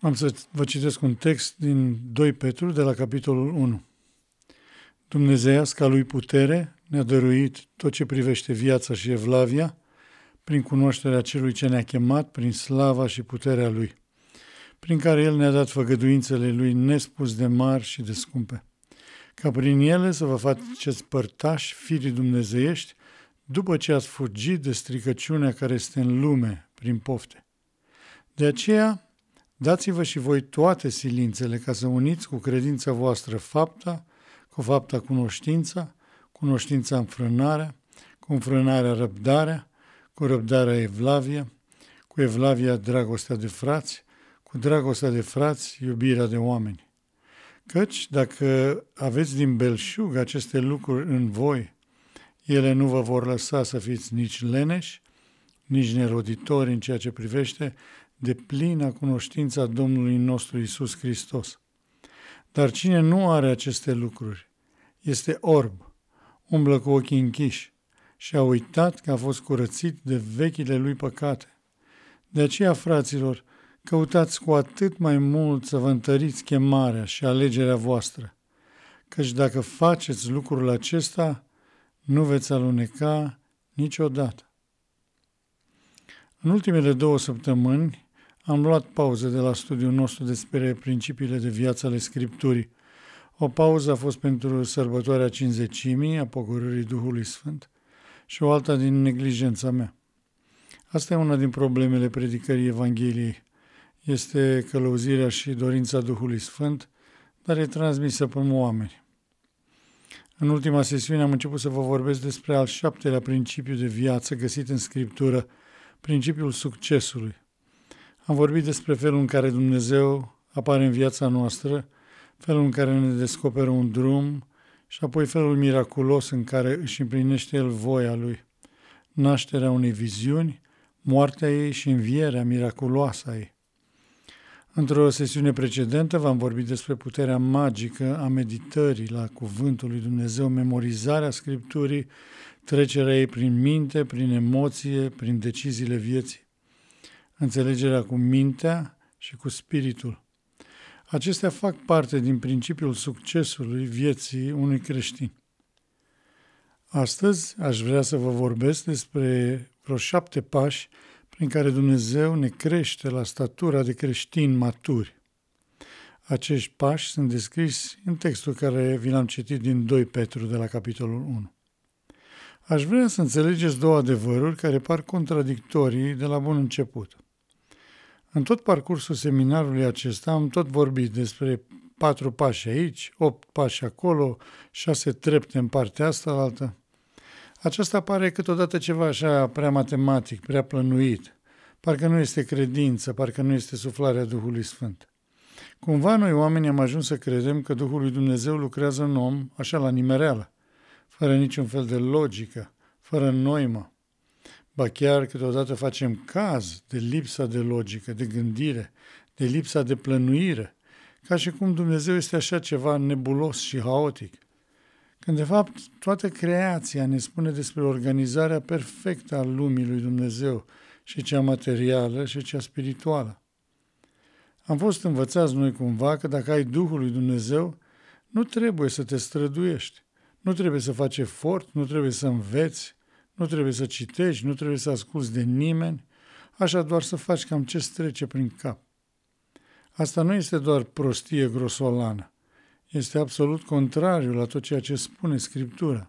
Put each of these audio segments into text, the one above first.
Am să vă citesc un text din 2 Petru, de la capitolul 1. Dumnezeiasca lui putere ne-a dăruit tot ce privește viața și evlavia, prin cunoașterea celui ce ne-a chemat, prin slava și puterea lui, prin care el ne-a dat făgăduințele lui nespus de mari și de scumpe, ca prin ele să vă faceți părtași firii dumnezeiești, după ce ați fugit de stricăciunea care este în lume prin pofte. De aceea, dați-vă și voi toate silințele ca să uniți cu credința voastră fapta, cu fapta cunoștința, cunoștința înfrânarea, cu înfrânarea răbdarea, cu răbdarea evlavia, cu evlavia dragostea de frați, cu dragostea de frați iubirea de oameni. Căci dacă aveți din belșug aceste lucruri în voi, ele nu vă vor lăsa să fiți nici leneși, nici neroditori în ceea ce privește de plină cunoștința Domnului nostru Iisus Hristos. Dar cine nu are aceste lucruri este orb, umblă cu ochii închiși și a uitat că a fost curățit de vechile lui păcate. De aceea, fraților, căutați cu atât mai mult să vă întăriți chemarea și alegerea voastră, căci dacă faceți lucrul acesta, nu veți aluneca niciodată. În ultimele 2 săptămâni am luat pauză de la studiul nostru despre principiile de viață ale Scripturii. O pauză a fost pentru sărbătoarea Cincizecimii, a pogorârii Duhului Sfânt, și o alta din neglijența mea. Asta e una din problemele predicării Evangheliei. Este călăuzirea și dorința Duhului Sfânt, dar e transmisă pe oameni. În ultima sesiune am început să vă vorbesc despre al 7-lea principiu de viață găsit în Scriptură, principiul succesului. Am vorbit despre felul în care Dumnezeu apare în viața noastră, felul în care ne descoperă un drum și apoi felul miraculos în care își împlinește El voia Lui, nașterea unei viziuni, moartea ei și învierea miraculoasă a ei. Într-o sesiune precedentă v-am vorbit despre puterea magică a meditării la cuvântul lui Dumnezeu, memorizarea Scripturii, trecerea ei prin minte, prin emoție, prin deciziile vieții, înțelegerea cu mintea și cu spiritul. Acestea fac parte din principiul succesului vieții unui creștin. Astăzi aș vrea să vă vorbesc despre vreo 7 pași prin care Dumnezeu ne crește la statura de creștini maturi. Acești pași sunt descriși în textul care vi l-am citit din 2 Petru de la capitolul 1. Aș vrea să înțelegeți 2 adevăruri care par contradictorii de la bun început. În tot parcursul seminarului acesta am tot vorbit despre 4 pași aici, 8 pași acolo, 6 trepte în partea asta, altă. Aceasta pare câteodată ceva așa prea matematic, prea plănuit. Parcă nu este credință, parcă nu este suflarea Duhului Sfânt. Cumva noi oamenii am ajuns să credem că Duhul lui Dumnezeu lucrează în om așa la nimereală, fără niciun fel de logică, fără noimă. Ba chiar câteodată facem caz de lipsa de logică, de gândire, de lipsa de plănuire, ca și cum Dumnezeu este așa ceva nebulos și haotic. Când de fapt toată creația ne spune despre organizarea perfectă a lumii lui Dumnezeu, și cea materială și cea spirituală. Am fost învățați noi cumva că dacă ai Duhul lui Dumnezeu, nu trebuie să te străduiești, nu trebuie să faci efort, nu trebuie să înveți, nu trebuie să citești, nu trebuie să asculți de nimeni, așa doar să faci cam ce-ți trece prin cap. Asta nu este doar prostie grosolană, este absolut contrariul la tot ceea ce spune Scriptura.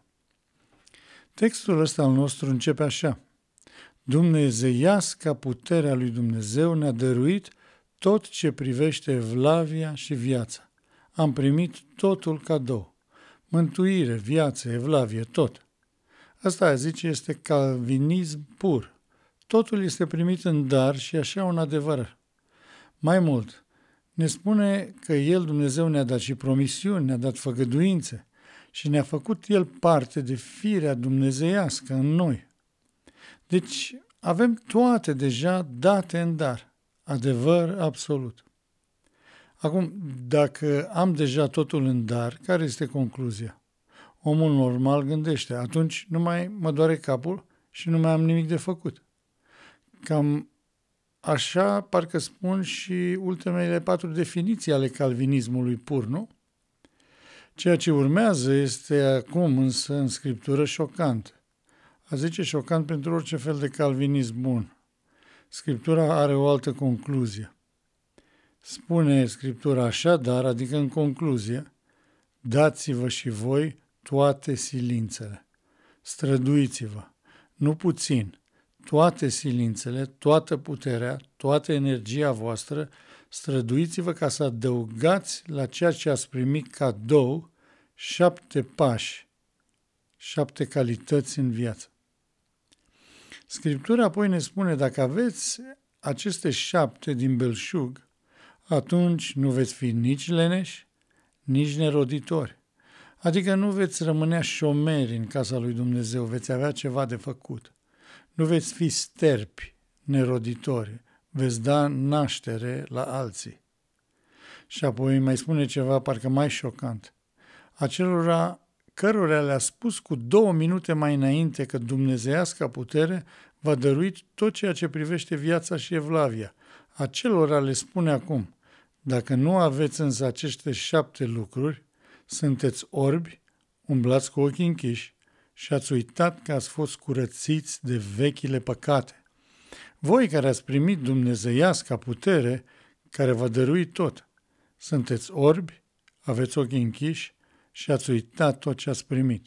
Textul ăsta al nostru începe așa: Dumnezeiasca puterea lui Dumnezeu ne-a dăruit tot ce privește evlavia și viața. Am primit totul cadou. Mântuire, viață, evlavie, tot. Asta, zice, este calvinism pur. Totul este primit în dar și așa un adevăr. Mai mult, ne spune că El, Dumnezeu, ne-a dat și promisiuni, ne-a dat făgăduințe și ne-a făcut El parte de firea dumnezeiască în noi. Deci avem toate deja date în dar. Adevăr absolut. Acum, dacă am deja totul în dar, care este concluzia? Omul normal gândește, atunci nu mai mă doare capul și nu mai am nimic de făcut. Cam așa parcă spun și ultimele 4 definiții ale calvinismului pur, nu? Ceea ce urmează este acum însă în Scriptură șocant. A zice șocant pentru orice fel de calvinism bun. Scriptura are o altă concluzie. Spune Scriptura așadar, adică în concluzie, dați-vă și voi toate silințele. Străduiți-vă, nu puțin, toate silințele, toată puterea, toată energia voastră, străduiți-vă ca să adăugați la ceea ce ați primit cadou 7 pași, 7 calități în viață. Scriptura apoi ne spune, dacă aveți aceste 7 din belșug, atunci nu veți fi nici leneși, nici neroditori. Adică nu veți rămâne șomeri în casa lui Dumnezeu, veți avea ceva de făcut. Nu veți fi sterpi, neroditori, veți da naștere la alții. Și apoi mai spune ceva parcă mai șocant. Acelora cărora le-a spus cu 2 minute mai înainte că dumnezeiasca putere va dărui tot ceea ce privește viața și evlavia. Acelora le spune acum, dacă nu aveți însă aceste 7 lucruri, sunteți orbi, umblați cu ochii închiși și ați uitat că ați fost curățiți de vechile păcate. Voi care ați primit dumnezeiasca putere, care va dărui tot, sunteți orbi, aveți ochii închiși și ați uitat tot ce ați primit.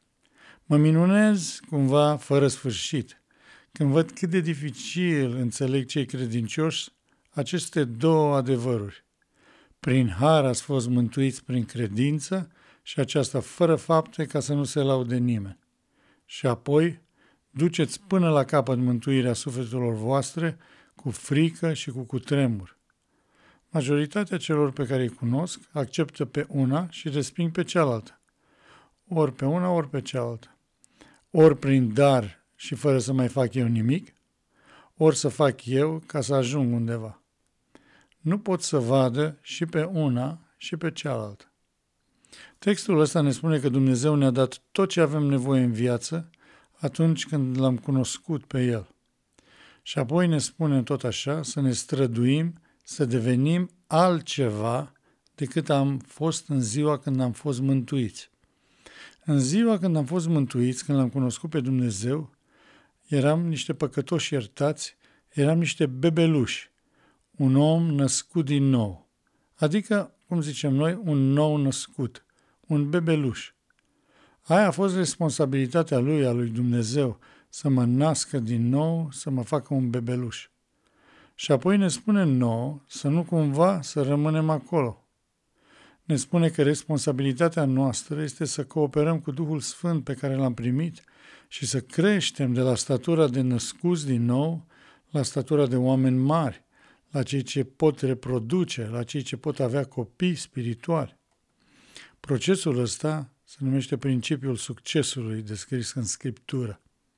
Mă minunez cumva fără sfârșit când văd cât de dificil înțeleg cei credincioși aceste 2 adevăruri. Prin har ați fost mântuiți prin credință și aceasta fără fapte ca să nu se laude nimeni. Și apoi duceți până la capăt mântuirea sufletelor voastre cu frică și cu cutremur. Majoritatea celor pe care îi cunosc acceptă pe una și resping pe cealaltă. Ori pe una, ori pe cealaltă. Ori prin dar și fără să mai fac eu nimic, ori să fac eu ca să ajung undeva. Nu pot să vadă și pe una și pe cealaltă. Textul ăsta ne spune că Dumnezeu ne-a dat tot ce avem nevoie în viață atunci când l-am cunoscut pe El. Și apoi ne spune tot așa să ne străduim să devenim altceva decât am fost în ziua când am fost mântuiți. În ziua când am fost mântuiți, când l-am cunoscut pe Dumnezeu, eram niște păcătoși iertați, eram niște bebeluși, un om născut din nou. Adică, cum zicem noi, un nou născut, un bebeluș. Aia a fost responsabilitatea lui, a lui Dumnezeu, să mă nască din nou, să mă facă un bebeluș. Și apoi ne spune nouă să nu cumva să rămânem acolo. Ne spune că responsabilitatea noastră este să cooperăm cu Duhul Sfânt pe care l-am primit și să creștem de la statura de născuți din nou la statura de oameni mari, la cei ce pot reproduce, la cei ce pot avea copii spirituali. Procesul ăsta se numește principiul succesului descris în Scriptură.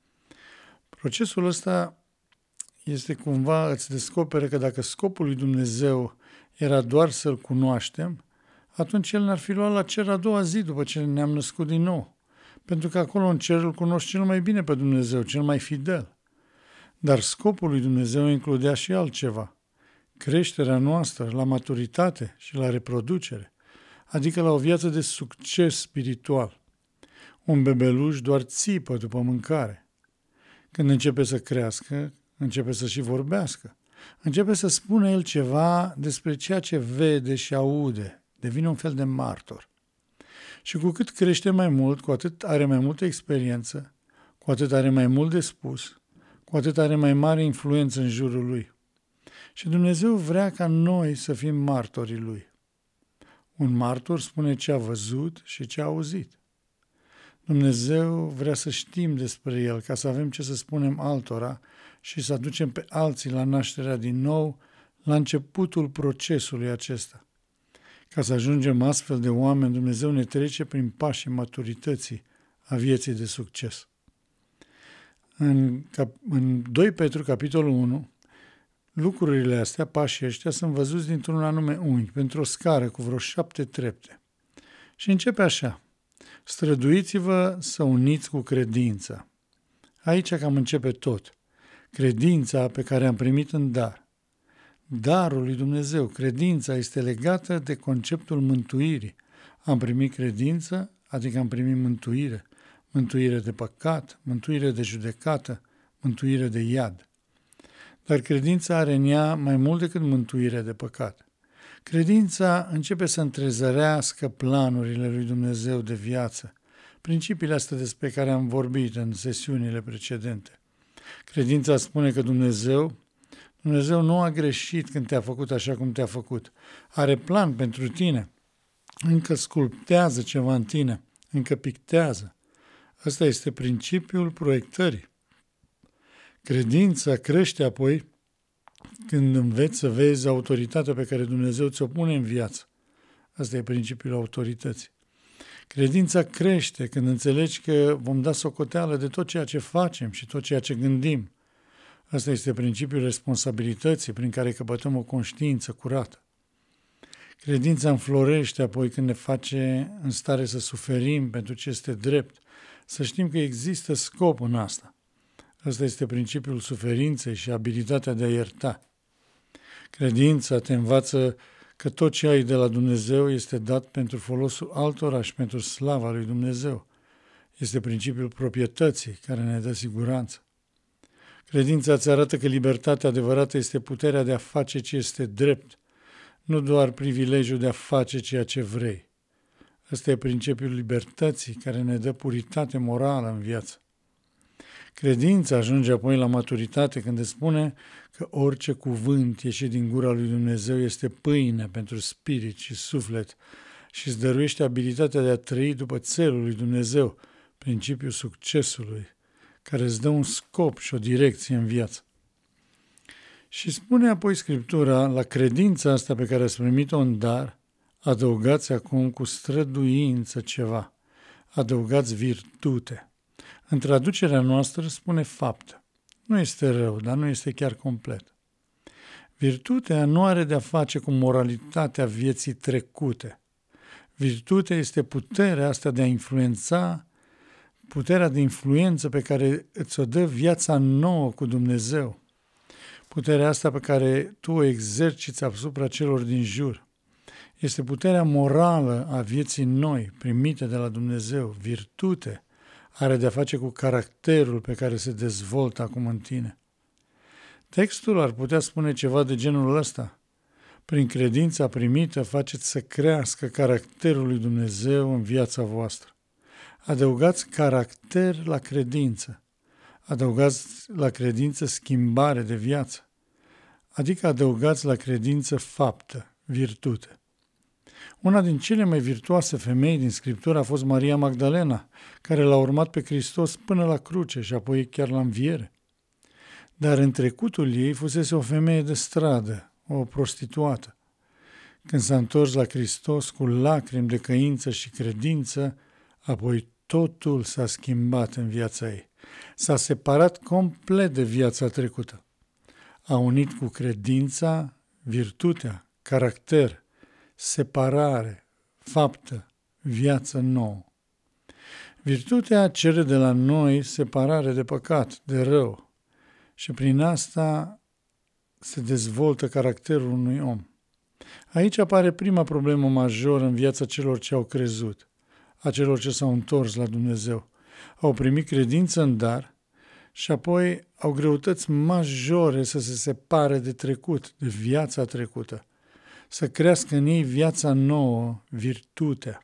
Procesul ăsta este cumva, îți descoperă că dacă scopul lui Dumnezeu era doar să-L cunoaștem, atunci El ne-ar fi luat la cer a doua zi după ce ne-am născut din nou. Pentru că acolo în cer îl cunoști cel mai bine pe Dumnezeu, cel mai fidel. Dar scopul lui Dumnezeu includea și altceva. Creșterea noastră la maturitate și la reproducere, adică la o viață de succes spiritual. Un bebeluș doar țipă după mâncare. Când începe să crească, începe să și vorbească. Începe să spună el ceva despre ceea ce vede și aude. Devine un fel de martor. Și cu cât crește mai mult, cu atât are mai multă experiență, cu atât are mai mult de spus, cu atât are mai mare influență în jurul lui. Și Dumnezeu vrea ca noi să fim martorii lui. Un martor spune ce a văzut și ce a auzit. Dumnezeu vrea să știm despre El, ca să avem ce să spunem altora și să aducem pe alții la nașterea din nou, la începutul procesului acesta. Ca să ajungem astfel de oameni, Dumnezeu ne trece prin pașii maturității a vieții de succes. În 2 Petru, capitolul 1, lucrurile astea, pașii ăștia, sunt văzuți dintr-un anume unghi, pentru o scară cu vreo 7 trepte. Și începe așa: străduiți-vă să uniți cu credința. Aici cam începe tot. Credința pe care am primit în dar. darul lui Dumnezeu. Credința este legată de conceptul mântuirii. Am primit credință, adică am primit mântuire. Mântuire de păcat, mântuire de judecată, mântuire de iad. Dar credința are în ea mai mult decât mântuire de păcat. Credința începe să întrezărească planurile lui Dumnezeu de viață, principiile astea despre care am vorbit în sesiunile precedente. Credința spune că Dumnezeu nu a greșit când te-a făcut așa cum te-a făcut. Are plan pentru tine. Încă sculptează ceva în tine. Încă pictează. Ăsta este principiul proiectării. Credința crește apoi când înveți să vezi autoritatea pe care Dumnezeu ți-o pune în viață. Asta e principiul autorității. Credința crește când înțelegi că vom da socoteală de tot ceea ce facem și tot ceea ce gândim. Asta este principiul responsabilității prin care căpătăm o conștiință curată. Credința înflorește apoi când ne face în stare să suferim pentru ce este drept, să știm că există scop în asta. Asta este principiul suferinței și abilitatea de a ierta. Credința te învață că tot ce ai de la Dumnezeu este dat pentru folosul altora și pentru slava lui Dumnezeu. Este principiul proprietății care ne dă siguranță. Credința îți arată că libertatea adevărată este puterea de a face ce este drept, nu doar privilegiul de a face ceea ce vrei. Ăsta e principiul libertății care ne dă puritate morală în viață. Credința ajunge apoi la maturitate când îți spune că orice cuvânt ieșit din gura lui Dumnezeu este pâine pentru spirit și suflet și îți dăruiește abilitatea de a trăi după țelul lui Dumnezeu, principiul succesului, care îți dă un scop și o direcție în viață. Și spune apoi Scriptura, la credința asta pe care ați primit-o în dar, adăugați acum cu străduință ceva, adăugați virtute. În traducerea noastră spune faptă. Nu este rău, dar nu este chiar complet. Virtutea nu are de-a face cu moralitatea vieții trecute. Virtutea este puterea asta de a influența, puterea de influență pe care îți o dă viața nouă cu Dumnezeu. Puterea asta pe care tu o exerciți asupra celor din jur. Este puterea morală a vieții noi, primite de la Dumnezeu. Virtute are de-a face cu caracterul pe care se dezvoltă acum în tine. Textul ar putea spune ceva de genul ăsta. Prin credința primită faceți să crească caracterul lui Dumnezeu în viața voastră. Adăugați caracter la credință. Adăugați la credință schimbare de viață. Adică adăugați la credință faptă, virtute. Una din cele mai virtuoase femei din Scriptură a fost Maria Magdalena, care l-a urmat pe Hristos până la cruce și apoi chiar la înviere. Dar în trecutul ei fusese o femeie de stradă, o prostituată. Când s-a întors la Hristos cu lacrimi de căință și credință, apoi totul s-a schimbat în viața ei. S-a separat complet de viața trecută. A unit cu credința, virtutea, caracter, separare, faptă, viață nouă. Virtutea cere de la noi separare de păcat, de rău, și prin asta se dezvoltă caracterul unui om. Aici apare prima problemă majoră în viața celor ce au crezut, a celor ce s-au întors la Dumnezeu. Au primit credință în dar și apoi au greutăți majore să se separe de trecut, de viața trecută, să crească în ei viața nouă, virtutea.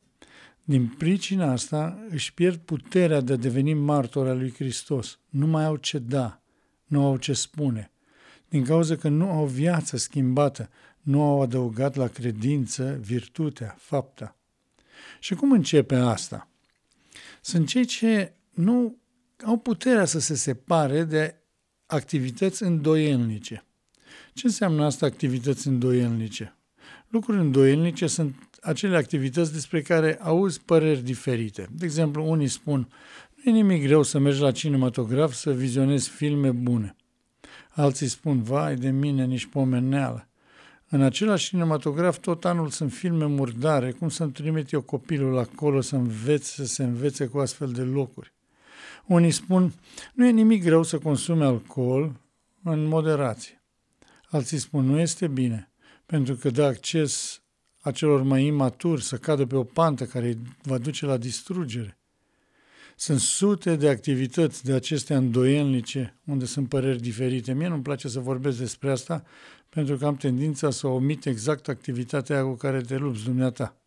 Din pricina asta își pierd puterea de a deveni martori al lui Hristos. Nu mai au ce da, nu au ce spune. Din cauza că nu au viață schimbată, nu au adăugat la credință virtutea, fapta. Și cum începe asta? Sunt cei ce nu au puterea să se separe de activități îndoielnice. Ce înseamnă asta activități îndoielnice? Lucruri îndoielnice sunt acele activități despre care auzi păreri diferite. De exemplu, unii spun, nu e nimic greu să mergi la cinematograf să vizionezi filme bune. Alții spun, vai de mine, nici pomeneală. În același cinematograf tot anul sunt filme murdare, cum să-mi trimit eu copilul acolo să se învețe cu astfel de locuri. Unii spun, nu e nimic greu să consume alcool în moderație. Alții spun, nu este bine, pentru că dă acces acelor mai imaturi să cadă pe o pantă care îi va duce la distrugere. Sunt sute de activități de acestea îndoielnice unde sunt păreri diferite. Mie nu-mi place să vorbesc despre asta pentru că am tendința să omit exact activitatea cu care te lupți dumneata.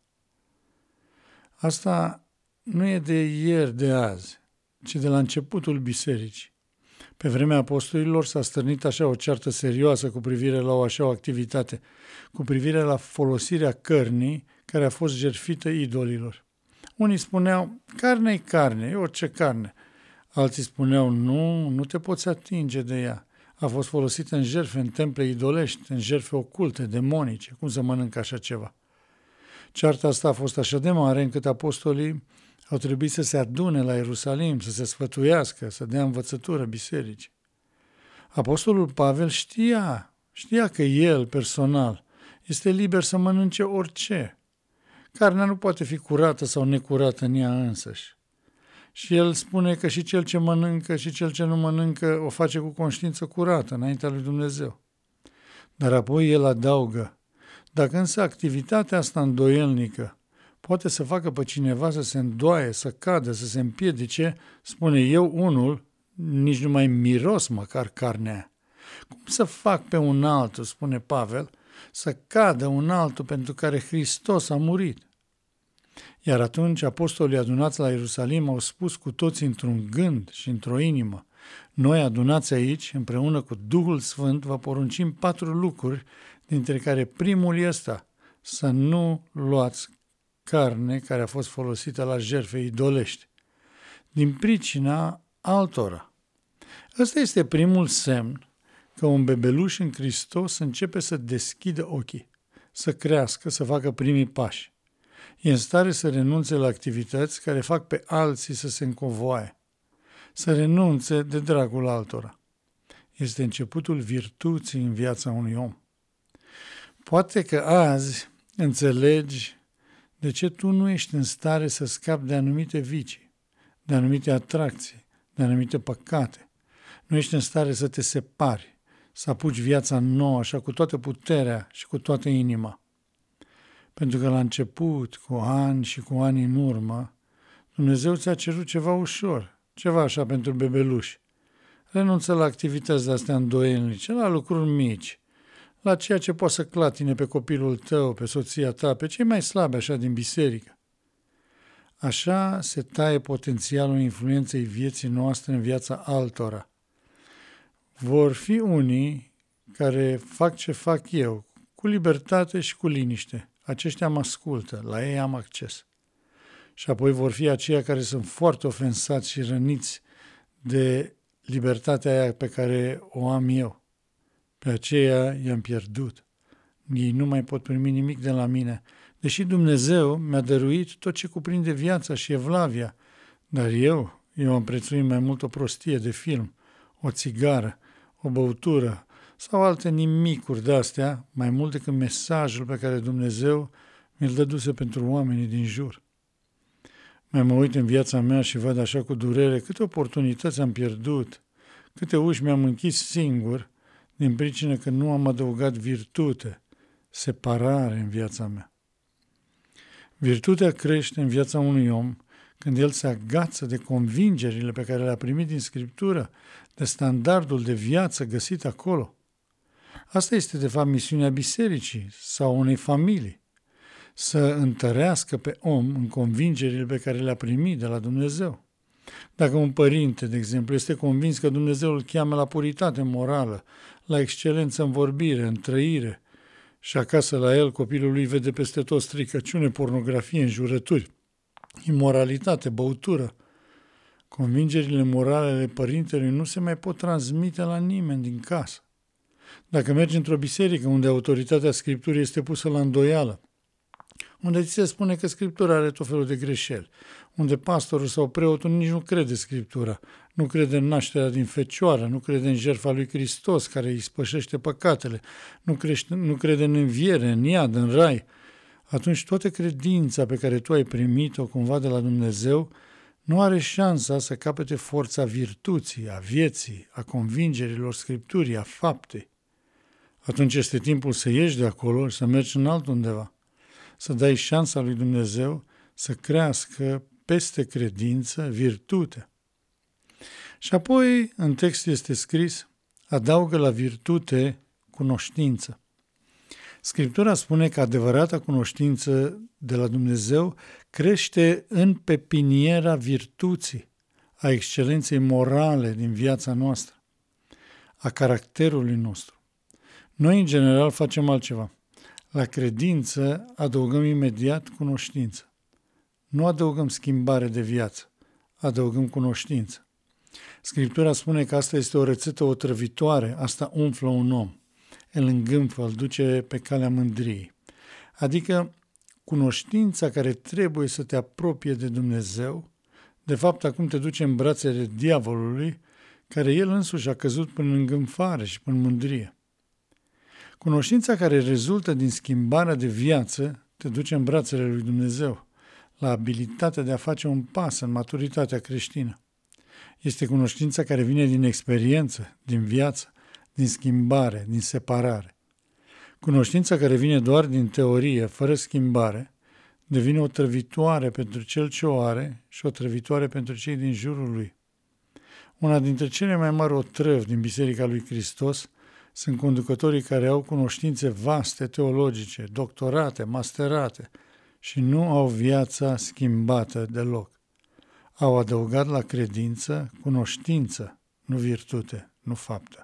Asta nu e de ieri, de azi, ci de la începutul bisericii. Pe vremea apostolilor s-a stârnit așa o ceartă serioasă cu privire la o așa o activitate, cu privire la folosirea cărnii care a fost jertfită idolilor. Unii spuneau, carne e carne, e orice carne. Alții spuneau, nu te poți atinge de ea. A fost folosită în jertfe, în temple idolești, în jertfe oculte, demonice. Cum să mănâncă așa ceva? Cearta asta a fost așa de mare încât apostolii au trebuit să se adune la Ierusalim, să se sfătuiască, să dea învățătură bisericii. Apostolul Pavel știa că el, personal, este liber să mănânce orice. Carnea nu poate fi curată sau necurată în ea însăși. Și el spune că și cel ce mănâncă și cel ce nu mănâncă o face cu conștiință curată înaintea lui Dumnezeu. Dar apoi el adaugă, dacă însă activitatea asta îndoielnică poate să facă pe cineva să se îndoaie, să cadă, să se împiedice, spune eu unul, nici nu mai miros măcar carnea. Cum să fac pe un altul, spune Pavel, să cadă un altul pentru care Hristos a murit? Iar atunci apostolii adunați la Ierusalim au spus cu toți într-un gând și într-o inimă, noi adunați aici, împreună cu Duhul Sfânt, vă poruncim 4 lucruri, dintre care primul e ăsta, să nu luați carne care a fost folosită la jertfe idolești, din pricina altora. Ăsta este primul semn că un bebeluș în Hristos începe să deschidă ochii, să crească, să facă primii pași. E în stare să renunțe la activități care fac pe alții să se încovoaie, să renunțe de dragul altora. Este începutul virtuții în viața unui om. Poate că azi înțelegi de ce tu nu ești în stare să scapi de anumite vicii, de anumite atracții, de anumite păcate. Nu ești în stare să te separi, să apuci viața nouă așa cu toată puterea și cu toată inima. Pentru că la început, cu ani și cu ani în urmă, Dumnezeu ți-a cerut ceva ușor, ceva așa pentru bebeluși. Renunță la activități de-astea îndoielnice, la lucruri mici, la ceea ce poate să clatine pe copilul tău, pe soția ta, pe cei mai slabi așa din biserică. Așa se taie potențialul influenței vieții noastre în viața altora. Vor fi unii care fac ce fac eu, cu libertate și cu liniște. Aceștia mă ascultă, la ei am acces. Și apoi vor fi aceia care sunt foarte ofensați și răniți de libertatea aia pe care o am eu. Pe aceea i-am pierdut. Ei nu mai pot primi nimic de la mine, deși Dumnezeu mi-a dăruit tot ce cuprinde viața și evlavia, dar eu am prețuit mai mult o prostie de film, o țigară, o băutură sau alte nimicuri de-astea, mai mult decât mesajul pe care Dumnezeu mi-l dăduse pentru oamenii din jur. Mai mă uit în viața mea și văd așa cu durere câte oportunități am pierdut, câte uși mi-am închis singur, din pricină că nu am adăugat virtute, separare în viața mea. Virtutea crește în viața unui om când el se agață de convingerile pe care le-a primit din Scriptură, de standardul de viață găsit acolo. Asta este, de fapt, misiunea bisericii sau unei familii, să întărească pe om în convingerile pe care le-a primit de la Dumnezeu. Dacă un părinte, de exemplu, este convins că Dumnezeu îl cheamă la puritate morală, la excelență în vorbire, în trăire, și acasă la el copilul lui vede peste tot stricăciune, pornografie, înjurături, imoralitate, băutură, convingerile morale ale părintelui nu se mai pot transmite la nimeni din casă. Dacă mergi într-o biserică unde autoritatea Scripturii este pusă la îndoială, unde ți se spune că Scriptura are tot felul de greșeli, unde pastorul sau preotul nici nu crede Scriptura, nu crede în nașterea din fecioară, nu crede în jertfa lui Hristos care îi spășește păcatele, nu crede în înviere, în iad, în rai, atunci toată credința pe care tu ai primit-o cumva de la Dumnezeu nu are șansa să capete forța virtuții, a vieții, a convingerilor Scripturii, a faptei. atunci este timpul să ieși de acolo și să mergi în altundeva, să dai șansa lui Dumnezeu să crească peste credință virtute. Și apoi, în text este scris, adaugă la virtute cunoștință. Scriptura spune că adevărata cunoștință de la Dumnezeu crește în pepiniera virtuții, a excelenței morale din viața noastră, a caracterului nostru. Noi, în general, facem altceva. La credință adăugăm imediat cunoștință. Nu adăugăm schimbare de viață, adăugăm cunoștință. Scriptura spune că asta este o rețetă otrăvitoare, asta umflă un om, îl îngânfă, îl duce pe calea mândriei. Adică cunoștința care trebuie să te apropie de Dumnezeu, de fapt acum te duce în brațele diavolului, care el însuși a căzut până în îngânfare și până în mândrie. Cunoștința care rezultă din schimbarea de viață te duce în brațele lui Dumnezeu, la abilitatea de a face un pas în maturitatea creștină. Este cunoștința care vine din experiență, din viață, din schimbare, din separare. Cunoștința care vine doar din teorie, fără schimbare, devine o trăvitoare pentru cel ce o are și o trăvitoare pentru cei din jurul lui. Una dintre cele mai mari otrăvi din Biserica lui Hristos sunt conducătorii care au cunoștințe vaste teologice, doctorate, masterate și nu au viața schimbată deloc. Au adăugat la credință cunoștință, nu virtute, nu faptă.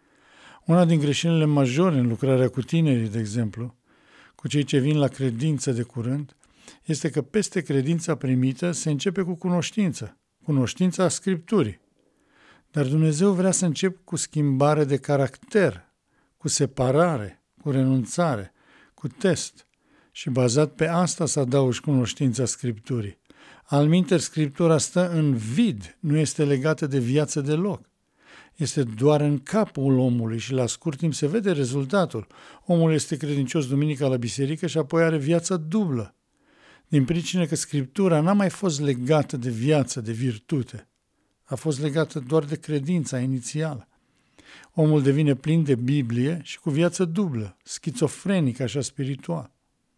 Una din greșelile majore în lucrarea cu tinerii, de exemplu, cu cei ce vin la credință de curând, este că peste credința primită se începe cu cunoștința Scripturii. Dar Dumnezeu vrea să încep cu schimbare de caracter, cu separare, cu renunțare, cu test și bazat pe asta să adaugi cunoștința Scripturii. Alminteri, Scriptura stă în vid, nu este legată de viață deloc. Este doar în capul omului și la scurt timp se vede rezultatul. Omul este credincios duminica la biserică și apoi are viața dublă. Din pricină că Scriptura n-a mai fost legată de viață, de virtute. A fost legată doar de credința inițială. Omul devine plin de Biblie și cu viață dublă, schizofrenic, așa spiritual.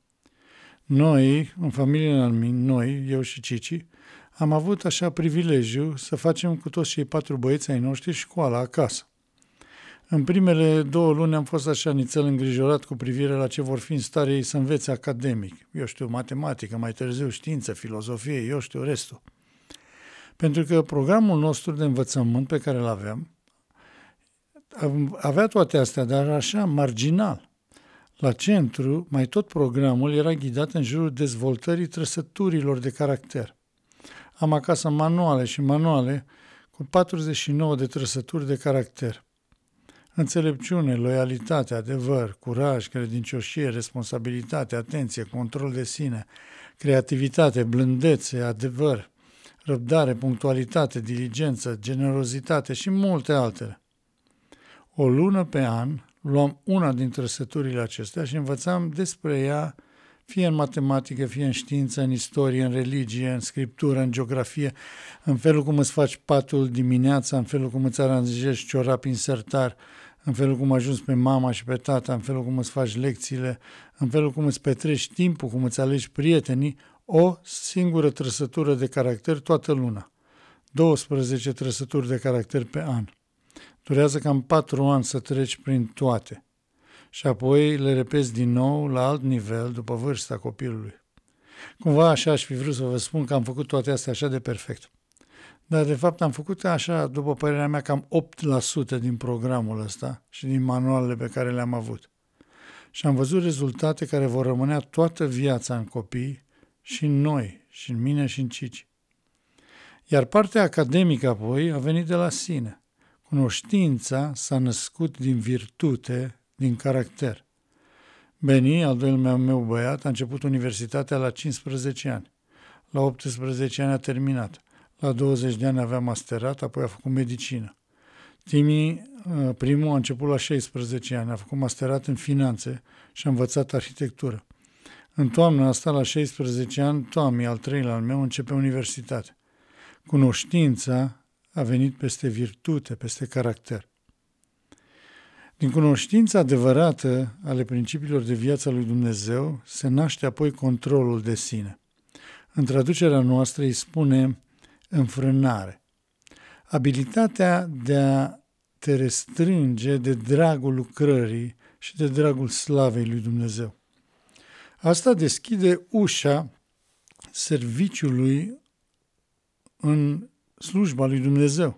Noi, în familia noi, eu și Cici, am avut așa privilegiu să facem cu toți cei 4 băieți ai noștri școala acasă. În primele 2 luni am fost așa nițel îngrijorat cu privire la ce vor fi în stare ei să învețe academic. Eu știu matematică, mai târziu știință, filozofie, eu știu restul. Pentru că programul nostru de învățământ pe care îl aveam avea toate astea, dar așa marginal. La centru, mai tot programul era ghidat în jurul dezvoltării trăsăturilor de caracter. Am acasă manuale cu 49 de trăsături de caracter. Înțelepciune, loialitate, adevăr, curaj, credincioșie, responsabilitate, atenție, control de sine, creativitate, blândețe, adevăr, răbdare, punctualitate, diligență, generozitate și multe altele. O lună pe an luam una din trăsăturile acestea și învățam despre ea, fie în matematică, fie în știință, în istorie, în religie, în scriptură, în geografie, în felul cum îți faci patul dimineața, în felul cum îți aranjezi ciorapi în sertar, în felul cum ajungi pe mama și pe tata, în felul cum îți faci lecțiile, în felul cum îți petreci timpul, cum îți alegi prietenii, o singură trăsătură de caracter toată luna. 12 trăsături de caracter pe an. Durează cam 4 ani să treci prin toate. Și apoi le repeți din nou la alt nivel după vârsta copilului. Cumva așa aș fi vrut să vă spun că am făcut toate astea așa de perfect. Dar de fapt am făcut așa, după părerea mea, cam 8% din programul ăsta și din manualele pe care le-am avut. Și am văzut rezultate care vor rămânea toată viața în copii și în noi, și în mine și în Cici. Iar partea academică apoi a venit de la sine. Cunoștința s-a născut din virtute, din caracter. Beni, al doilea meu băiat, a început universitatea la 15 ani. La 18 ani a terminat. La 20 de ani avea masterat, apoi a făcut medicină. Timi, primul, a început la 16 ani, a făcut masterat în finanțe și a învățat arhitectură. În toamna asta, la 16 ani, Tomi, al treilea al meu, începe universitate. Cunoștința a venit peste virtute, peste caracter. Din cunoștința adevărată ale principiilor de viață a lui Dumnezeu se naște apoi controlul de sine. În traducerea noastră îi spune înfrânare. Abilitatea de a te restrânge de dragul lucrării și de dragul slavei lui Dumnezeu. Asta deschide ușa serviciului în slujba lui Dumnezeu.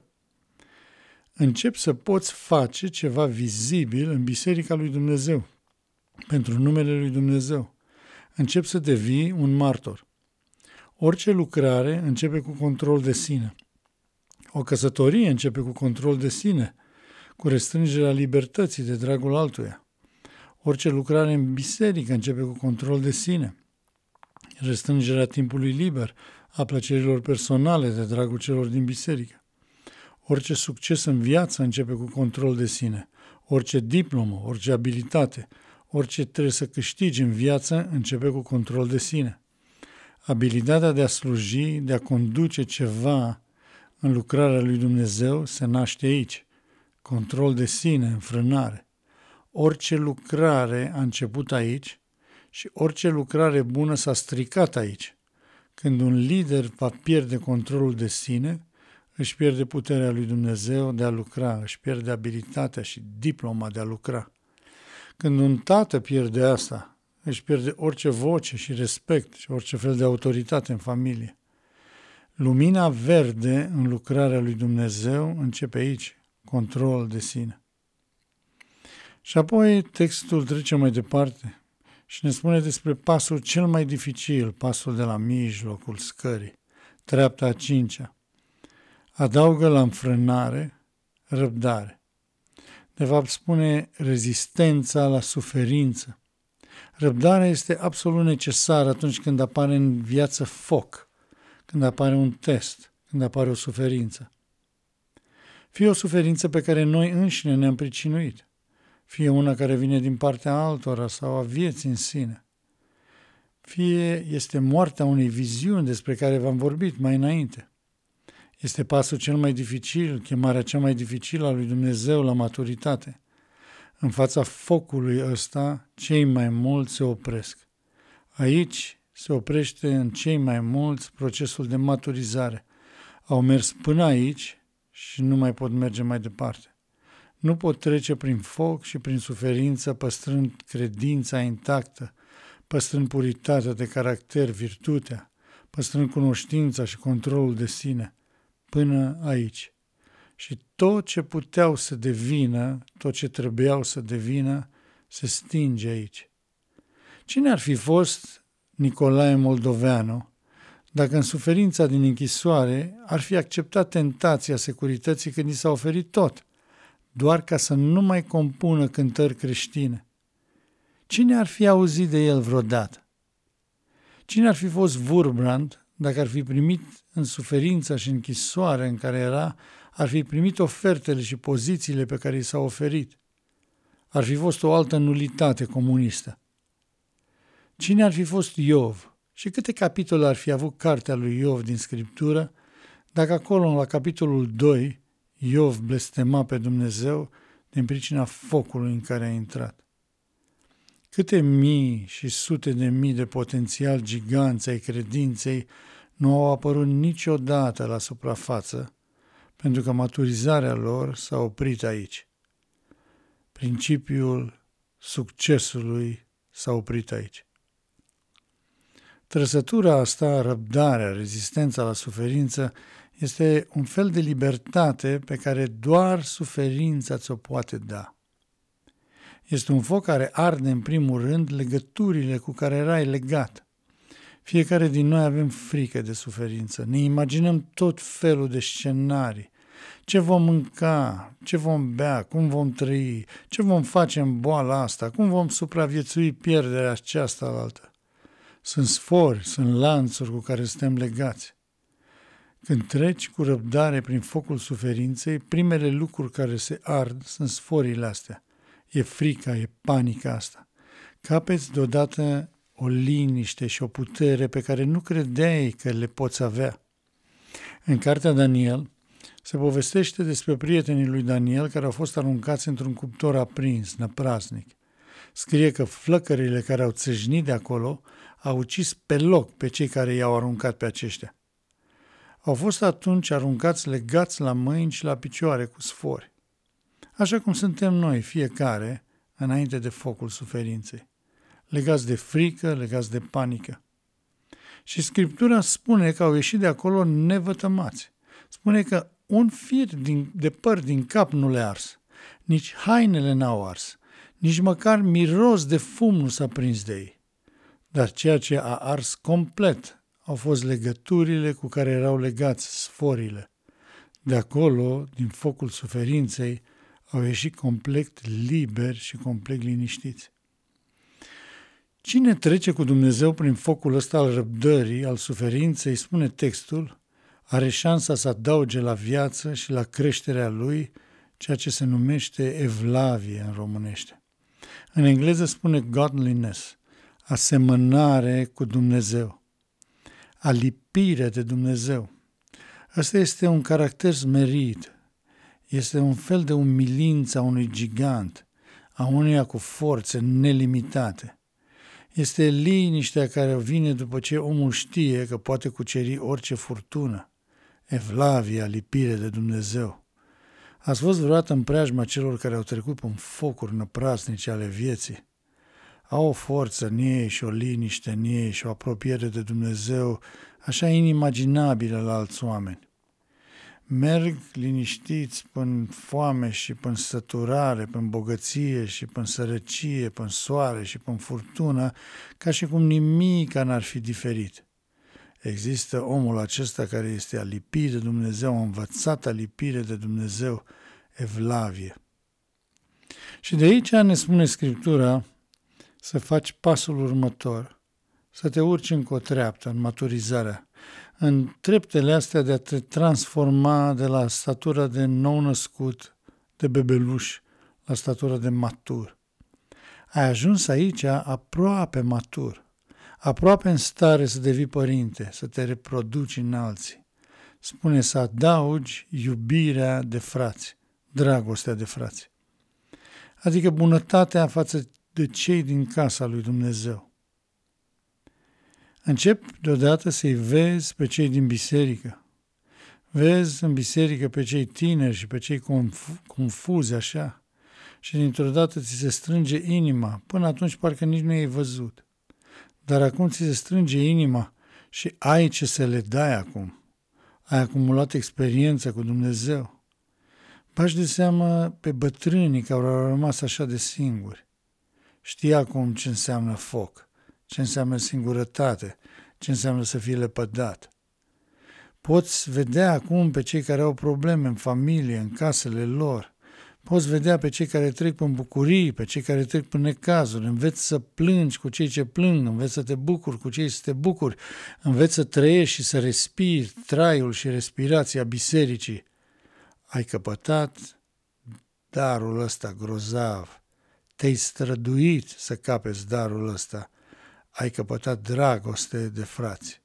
Începi să poți face ceva vizibil în Biserica lui Dumnezeu, pentru numele lui Dumnezeu. Începi să devii un martor. Orice lucrare începe cu control de sine. O căsătorie începe cu control de sine, cu restrângerea libertății de dragul altuia. Orice lucrare în biserică începe cu control de sine, restrângerea timpului liber, a plăcerilor personale de dragul celor din biserică. Orice succes în viață începe cu control de sine. Orice diplomă, orice abilitate, orice trebuie să câștigi în viață începe cu control de sine. Abilitatea de a sluji, de a conduce ceva în lucrarea lui Dumnezeu se naște aici. Control de sine, înfrânare. Orice lucrare a început aici și orice lucrare bună s-a stricat aici. Când un lider va pierde controlul de sine, își pierde puterea lui Dumnezeu de a lucra, își pierde abilitatea și diploma de a lucra. Când un tată pierde asta, își pierde orice voce și respect și orice fel de autoritate în familie. Lumina verde în lucrarea lui Dumnezeu începe aici, control de sine. Și apoi textul trece mai departe și ne spune despre pasul cel mai dificil, pasul de la mijlocul scării, treapta a 5-a. Adaugă la înfrânare răbdare. De fapt spune rezistența la suferință. Răbdarea este absolut necesară atunci când apare în viață foc, când apare un test, când apare o suferință. Fie o suferință pe care noi înșine ne-am pricinuit, fie una care vine din partea altora sau a vieții în sine. Fie este moartea unei viziuni despre care v-am vorbit mai înainte. Este pasul cel mai dificil, chemarea cea mai dificilă a lui Dumnezeu la maturitate. În fața focului ăsta, cei mai mulți se opresc. Aici se oprește în cei mai mulți procesul de maturizare. Au mers până aici și nu mai pot merge mai departe. Nu pot trece prin foc și prin suferință păstrând credința intactă, păstrând puritatea de caracter, virtutea, păstrând cunoștința și controlul de sine, până aici. Și tot ce puteau să devină, tot ce trebuiau să devină, se stinge aici. Cine ar fi fost Nicolae Moldoveanu dacă în suferința din închisoare ar fi acceptat tentația securității când i s-a oferit tot, doar ca să nu mai compună cântări creștine? Cine ar fi auzit de el vreodată? Cine ar fi fost Wurmbrand dacă ar fi primit în suferința și închisoarea în care era, ar fi primit ofertele și pozițiile pe care i s-au oferit? Ar fi fost o altă nulitate comunistă. Cine ar fi fost Iov? Și câte capitole ar fi avut cartea lui Iov din Scriptură, dacă acolo, la capitolul 2, Iov blestema pe Dumnezeu din pricina focului în care a intrat? Câte mii și sute de mii de potențial giganți ai credinței nu au apărut niciodată la suprafață, pentru că maturizarea lor s-a oprit aici. Principiul succesului s-a oprit aici. Trăsătura asta, răbdarea, rezistența la suferință, este un fel de libertate pe care doar suferința ți-o poate da. Este un foc care arde în primul rând legăturile cu care erai legat. Fiecare din noi avem frică de suferință. Ne imaginăm tot felul de scenarii. Ce vom mânca, ce vom bea, cum vom trăi, ce vom face în boala asta, cum vom supraviețui pierderea aceasta altă. Sunt sfori, sunt lanțuri cu care suntem legați. Când treci cu răbdare prin focul suferinței, primele lucruri care se ard sunt sforile astea. E frica, e panica asta. Capeți deodată o liniște și o putere pe care nu credeai că le poți avea. În cartea Daniel Se povestește despre prietenii lui Daniel care au fost aruncați într-un cuptor aprins, năprasnic. Scrie că flăcările care au țâșnit de acolo au ucis pe loc pe cei care i-au aruncat pe aceștia. Au fost atunci aruncați legați la mâini și la picioare cu sfori. Așa cum suntem noi, fiecare, înainte de focul suferinței. Legați de frică, legați de panică. Și Scriptura spune că au ieșit de acolo nevătămați. Spune că un fir de păr din cap nu le-a ars, nici hainele n-au ars, nici măcar miros de fum nu s-a prins de ei. Dar ceea ce a ars complet au fost legăturile cu care erau legați sforile. De acolo, din focul suferinței, au ieșit complet liberi și complet liniștiți. Cine trece cu Dumnezeu prin focul ăsta al răbdării, al suferinței, spune textul, are șansa să adauge la viață și la creșterea lui ceea ce se numește evlavie în românește. În engleză spune godliness, asemănare cu Dumnezeu, alipire de Dumnezeu. Ăsta este un caracter smerit, este un fel de umilință a unui gigant, a unuia cu forțe nelimitate. Este liniștea care vine după ce omul știe că poate cuceri orice furtună. Evlavie, alipire de Dumnezeu. Ați fost vreodată în preajma celor care au trecut în focuri năprasnice ale vieții? Au o forță în ei și o liniște în ei și o apropiere de Dumnezeu așa inimaginabilă la alți oameni. Merg liniștiți până foame și până săturare, până bogăție și până sărăcie, până soare și până furtună, ca și cum nimic n-ar fi diferit. Există omul acesta care este alipit de Dumnezeu, învățat alipire de Dumnezeu, evlavie. Și de aici ne spune Scriptura să faci pasul următor, să te urci încă o treaptă în maturizarea, în treptele astea de a te transforma de la statura de nou-născut, de bebeluș, la statura de matur. Ai ajuns aici aproape matur, aproape în stare să devii părinte, să te reproduci în alții. Spune să adaugi iubirea de frați, dragostea de frați. Adică bunătatea față de cei din casa lui Dumnezeu. Încep deodată să-i vezi pe cei din biserică. Vezi în biserică pe cei tineri și pe cei confuzi așa și dintr-o dată ți se strânge inima. Până atunci parcă nici nu i-ai văzut. Dar acum ți se strânge inima și ai ce să le dai acum. Ai acumulat experiență cu Dumnezeu. Bași de seamă pe bătrânii care au rămas așa de singuri. Știi acum ce înseamnă foc, ce înseamnă singurătate, ce înseamnă să fii lepădat. Poți vedea acum pe cei care au probleme în familie, în casele lor. Poți vedea pe cei care trec prin bucurii, pe cei care trec prin necazuri. Înveți să plângi cu cei ce plâng, înveți să te bucuri cu cei ce te bucuri, înveți să trăiești și să respiri traiul și respirația bisericii. Ai căpătat darul ăsta grozav. Te-ai străduit să capeți darul ăsta. Ai căpătat dragoste de frați.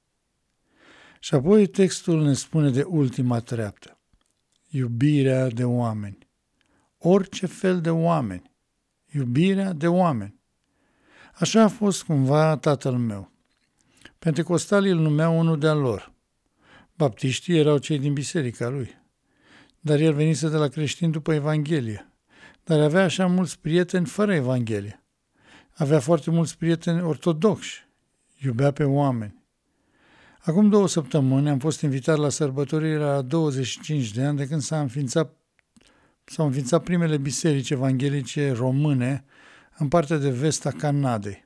Și apoi textul ne spune de ultima treaptă. Iubirea de oameni. Orice fel de oameni. Iubirea de oameni. Așa a fost cumva tatăl meu. Pentecostalii îl numeau unul de-al lor. Baptiștii erau cei din biserica lui. Dar el venise de la creștini după Evanghelie. Dar avea așa mulți prieteni fără Evanghelie. Avea foarte mulți prieteni ortodoxi. Iubea pe oameni. Acum 2 săptămâni am fost invitat la sărbătorirea la 25 de ani de când s-au înființat primele biserici evanghelice române în partea de vest a Canadei.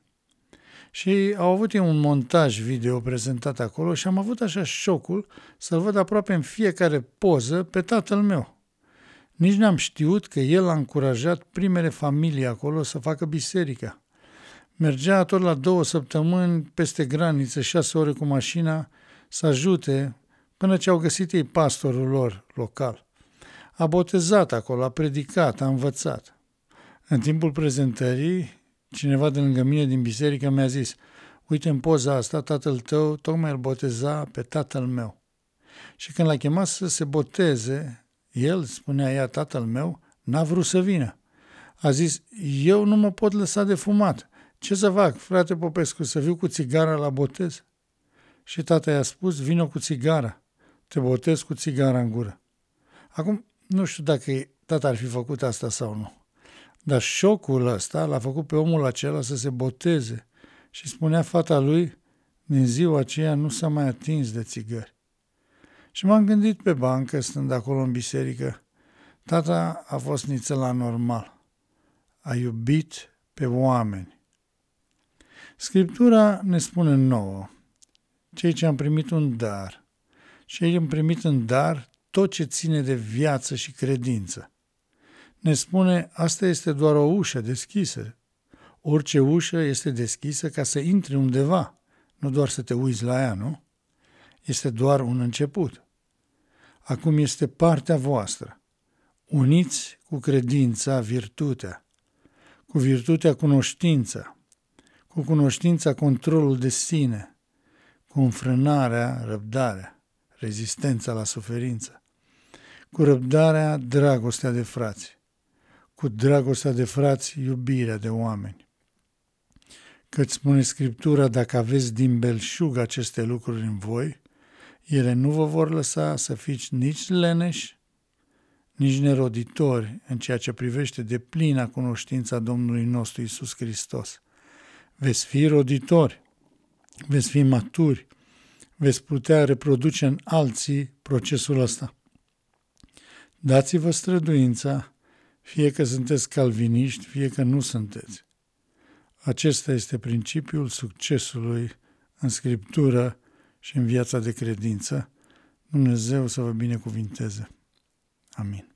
Și au avut un montaj video prezentat acolo și am avut așa șocul să-l văd aproape în fiecare poză pe tatăl meu. Nici n-am știut că el a încurajat primele familii acolo să facă biserica. Mergea tot la 2 săptămâni peste graniță, 6 ore cu mașina, să ajute până ce au găsit ei pastorul lor local. A botezat acolo, a predicat, a învățat. În timpul prezentării, cineva de lângă mine din biserică mi-a zis: uite, în poza asta, tatăl tău tocmai îl boteza pe tatăl meu. Și când l-a chemat să se boteze, el, spunea ea, tatăl meu, n-a vrut să vină. A zis, eu nu mă pot lăsa de fumat. Ce să fac, frate Popescu, să viu cu țigara la botez? Și tata i-a spus, vină cu țigara, te botez cu țigara în gură. Acum, nu știu dacă tata ar fi făcut asta sau nu, dar șocul ăsta l-a făcut pe omul acela să se boteze și spunea fata lui, din ziua aceea nu s-a mai atins de țigări. Și m-am gândit pe bancă, stând acolo în biserică, tata a fost nițel anormal, a iubit pe oameni. Scriptura ne spune nouă, cei ce am primit un dar, cei am primit în dar tot ce ține de viață și credință. Ne spune, asta este doar o ușă deschisă. Orice ușă este deschisă ca să intri undeva, nu doar să te uiți la ea, nu? Este doar un început. Acum este partea voastră. Uniți cu credința virtutea, cu virtutea cunoștința, cu cunoștința controlul de sine, cu înfrânarea răbdarea, rezistența la suferință, cu răbdarea dragostea de frați, cu dragostea de frați iubirea de oameni. Căci spune Scriptura, dacă aveți din belșug aceste lucruri în voi, ele nu vă vor lăsa să fiți nici leneși, nici neroditori în ceea ce privește deplina cunoștința Domnului nostru Iisus Hristos. Veți fi roditori, veți fi maturi, veți putea reproduce în alții procesul ăsta. Dați-vă străduința, fie că sunteți calviniști, fie că nu sunteți. Acesta este principiul succesului în Scriptură și în viața de credință. Dumnezeu să vă binecuvinteze. Amin.